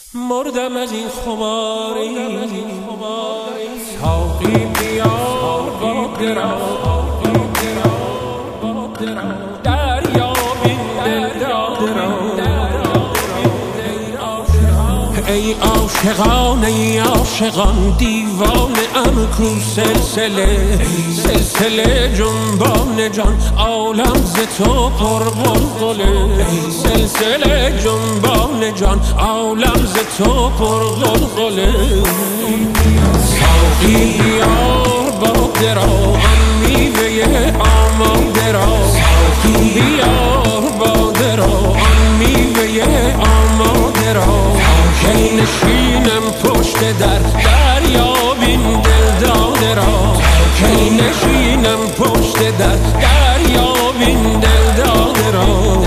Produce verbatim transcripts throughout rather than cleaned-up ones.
مردم از این خماری ساقی بیار با درا دریا بین ای عاشقان ای عاشقان دیوانه ام کو سلسله سلسله جنبان جان عالم ز تو پر غلغله سلسله جنبان جان عالم ز تو پر غلغله ساقی بیار با درا میوه آماده را بیار با درا میوه آماده را کی نشینم پشت در دریا بین دل داده را کی نشینم پشت در دریا بین دل داده را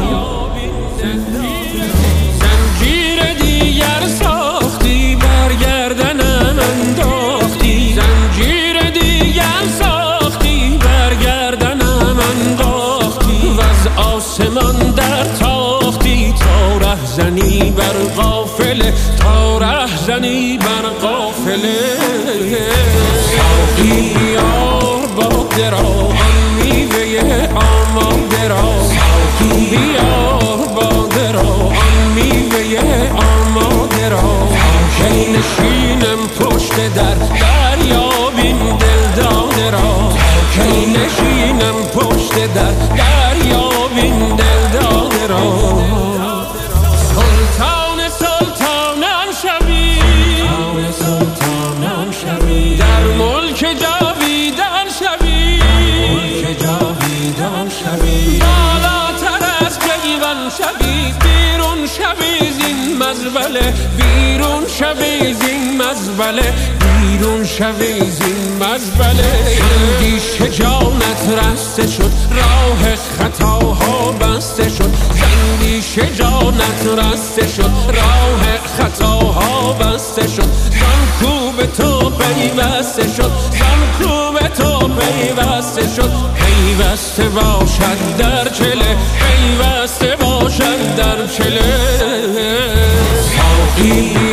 زنجیر دیگر ساختی برگردنم انداختی زنجیر دیگر ساختی برگردنم انداختی و از آسمان در تاختی تا ره زنی بر قافله تا ره زنی بر قافله ساقی بیار با درا میوه آماده را بیار با درا میوه آماده را کی نشینم پشت در دریا بین دل داده را کی نشینم پشت در دریا بین دل داده را سلطان سلطانم شوی سلطانم شوی در ملک جاویدان شوی ملک جاویدان شوی بالاتر از کیوان شوی بیرون شوی زین مزبله بیرون شوی زین مزبله بیرون شوی زین مزبله زندی شجاعت رسته شد راه خطاها بسته شد زندی شجاعت رسته شد راه خطاها بسته شد زن کو به تو پیوسته شد زن کو به تو پیوسته شد پیوسته باشد در چله پیوسته باشد در چله ساقی